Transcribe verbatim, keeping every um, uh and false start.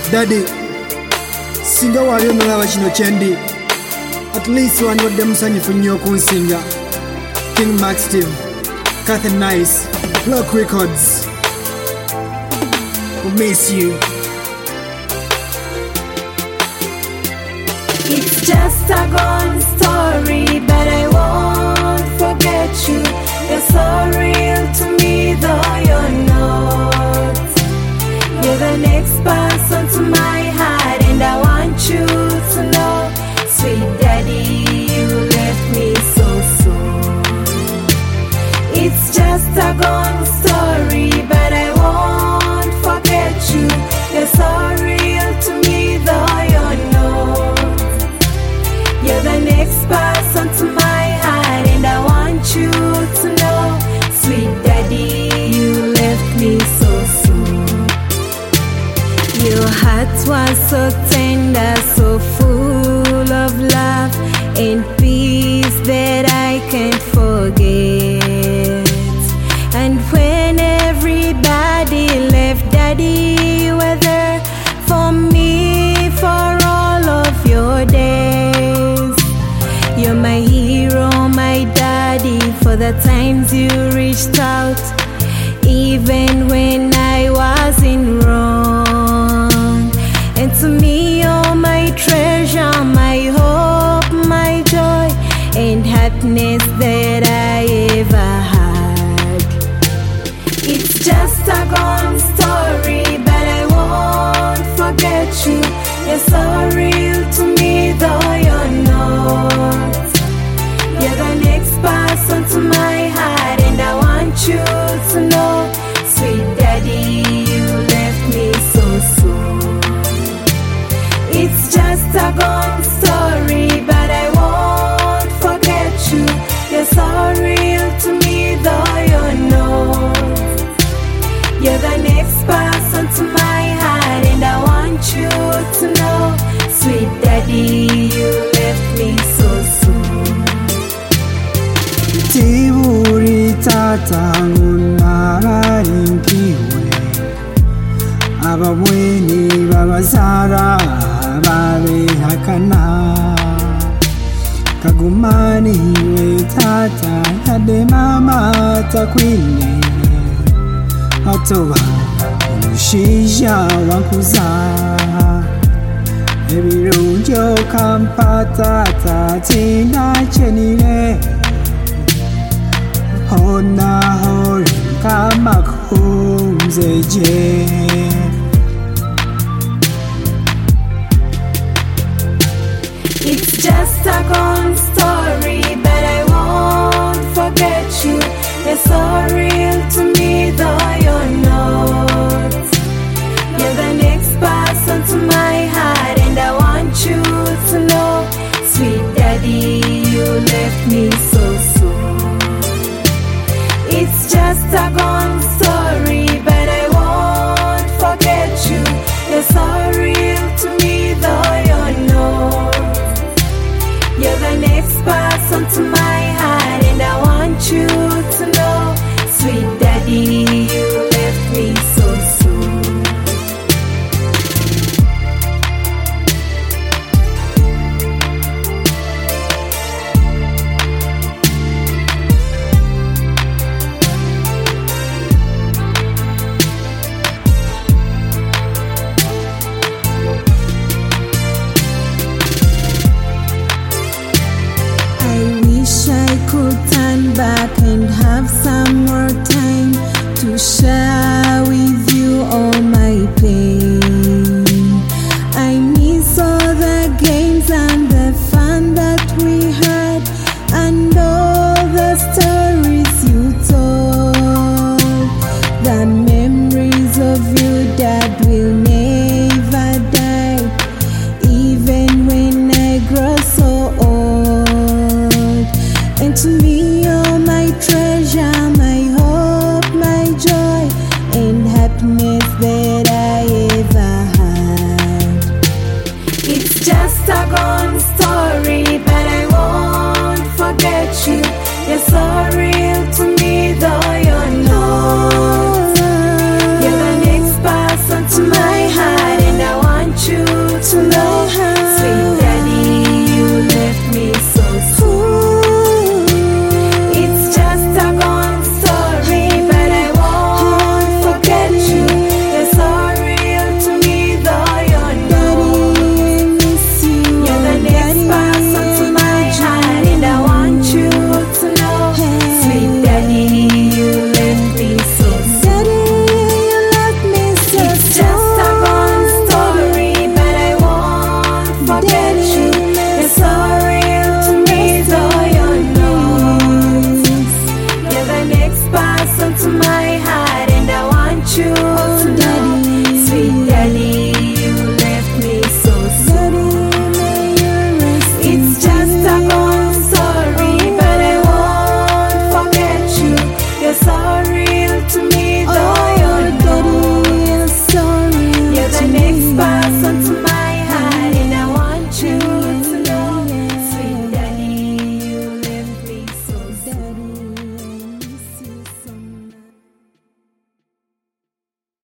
Daddy, singa wali omulaba kino kyendi. At least one wadde musanyufu nnyo okunsinga. King Max Steve, Catherine Nice, Block Records. We miss you. It's just a gone story, but I won't forget you. You're so real to me, though you're not. You're the next person to my heart, and I want you to know, sweet daddy, you left me so soon. It's just a gone story, but I won't forget you. You're so real to me, though you're not. You're the next person to my heart, and I want you to know, sweet daddy, you left me so soon. Your heart was so tender, so full of love and peace that I can't forget. And when everybody left, daddy, you were there for me for all of your days. You're my hero, my daddy, for the times you reached out, even when I wasn't wrong. And to me, you're my treasure, my hope, my joy, and happiness that I ever had. It's just a gone story, but I won't forget you. You're so real to me, though you're not. You're the next person to my heart, and I want you to know, sweet daddy, you left me so soon. It's just a gone story, but I won't forget you. You're so real to me, though you're not. You're the next person to my heart, and I want you to know, sweet daddy, you left me so soon. Tiburi tata ngunarinkiwe, ababweni babazara babehakana. Kagumani we tata yade mama takwine, atoba umushisha wankuza. Ebirungi okampata tatina chenile, hona hori kamakumzeje. It's just a gone story, but I won't forget you. You're so real to me, though you're not. You're the next person to my heart, and I want you to know, sweet daddy, you left me so soon. It's just a gone story, but I won't forget you. You're so real to me, though you're not. You're the next person to my heart, and I want you to know, sweet daddy, you left me so soon. I wish I could turn back and